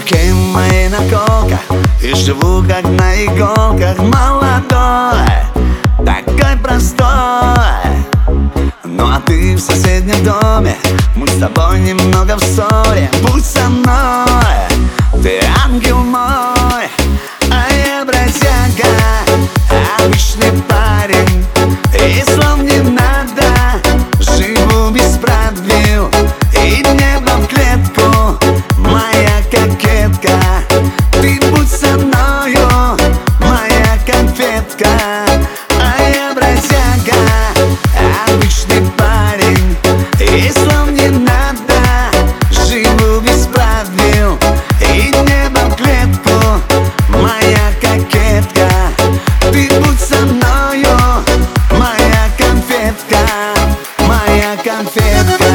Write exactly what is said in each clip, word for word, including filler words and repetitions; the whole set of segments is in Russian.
Руки мои на колках, и живу как на иголках. Молодой, такой простой. Ну а ты в соседнем доме, мы с тобой немного в ссоре. Будь со мной, ты ангел мой, а я бродяга, обычный парень. И слов не надо, живу без правил, и небо в клетку, моя кокетка. Ты будь со мною, моя конфетка, а я бродяга, обычный парень. И слов не надо, живу без правил, и небо в клетку, моя кокетка. Ты будь со мною, моя конфетка, моя конфетка.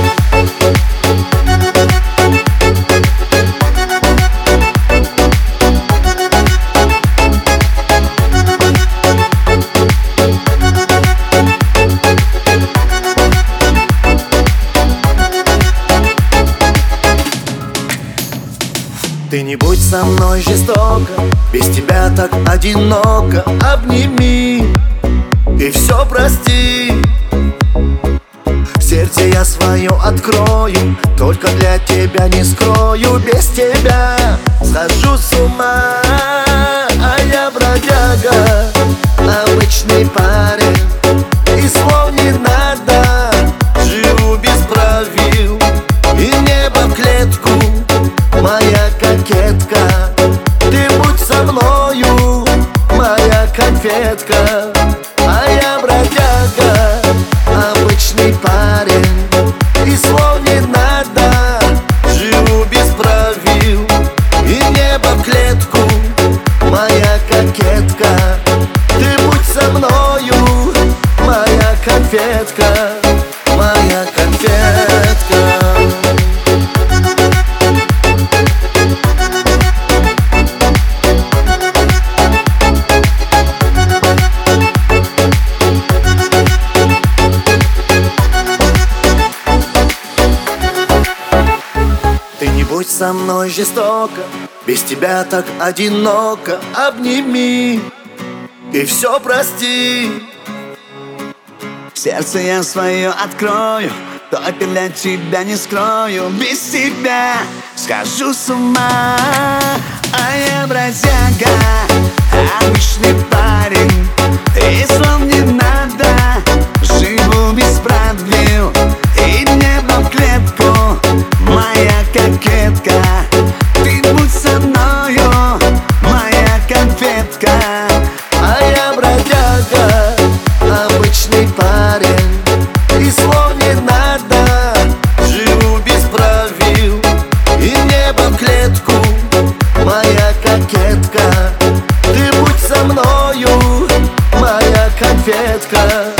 Ты не будь со мной жестоко, без тебя так одиноко. Обними и все прости. Сердце я свое открою, только для тебя не скрою. Без тебя схожу с ума, а я бродяга, обычный парень. И слов не надо, живу без правил, и небо в клетку, моя кокетка. Ты будь со мною, моя конфетка, а я бродяга, обычный парень. И слов не надо, живу без правил, и небо в клетку, моя кокетка. Ты будь со мною, моя конфетка, моя конфетка. Ты не будь со мной жестоко, без тебя так одиноко. Обними и все прости. Сердце я свое открою, только для тебя не скрою. Без тебя схожу с ума, а я бродяга, обычный парень. И слов не надо, живу без правил, и небо в клетку, моя кокетка. Ты будь со мною, моя конфетка, А я бродяга, обычный парень. И слов не надо, живу без правил, и небо в клетку, моя кокетка. Ты будь со мною, моя конфетка.